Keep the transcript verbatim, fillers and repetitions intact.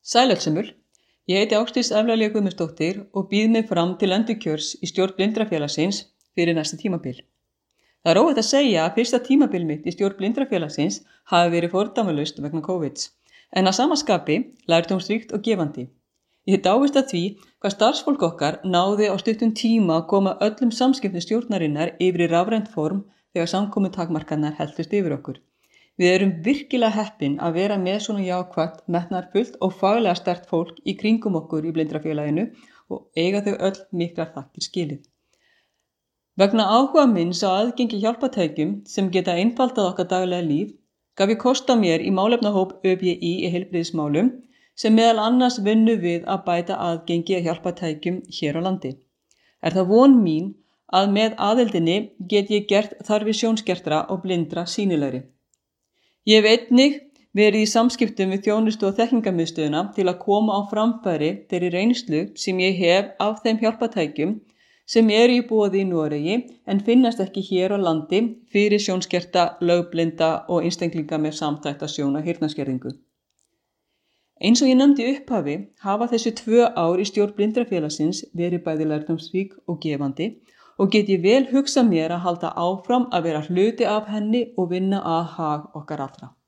Sæl öll sömul. Ég heiti Ásdís Eflalia Guðmundsdóttir og býð mig fram til endurkjörs í stjórn Blindrafélagsins fyrir næsta tímabil. Það er óhætt að segja að fyrsta tímabil mitt í stjórn Blindrafélagsins hafi verið fordæmalaust vegna COVID, en að sama skapi lærdómsríkt og gefandi. Ég dáist að því hvað starfsfólk okkar náði á stuttum tíma að koma öllum samskiptum stjórnarinnar yfir í rafrænt form þegar samkomutakmarkanir helltust yfir okkur. Við erum virkilega heppin að vera með svona jákvætt, metnaðarfullt og faglega sterkt fólk í kringum okkur í Blindrafélaginu og eiga þau öll miklar þakkir skilið. Vegna áhuga minns á aðgengi hjálpartækjum sem geta einfaldað okkar daglega líf, gaf ég kost á mér í málefnahóp Ö B I í heilbrigðismálum sem meðal annars vinnu við að bæta aðgengi að hjálpartækjum hér á landi. Er það von mín að með aðildinni get ég gert þarfir sjónskertra og blindra sýnilegri. Ég hef einnig verið í samskiptum við þjónustu og þekkingarmiðstöðina til að koma á framfæri þeirri reynslu sem ég hef af þeim hjálpartækjum sem eru í boði í Noregi en finnast ekki hér á landi fyrir sjónskerta, lögblinda og einstaklinga með samþætta sjón- og heyrnarskerðingu. Eins og ég nefndi í upphafi hafa þessi tvö ár í stjórn Blindrafélagsins verið bæði lærdómsrík og gefandi og get ég vel hugsað mér að halda áfram að vera hluti af henni og vinna að hag okkar allra.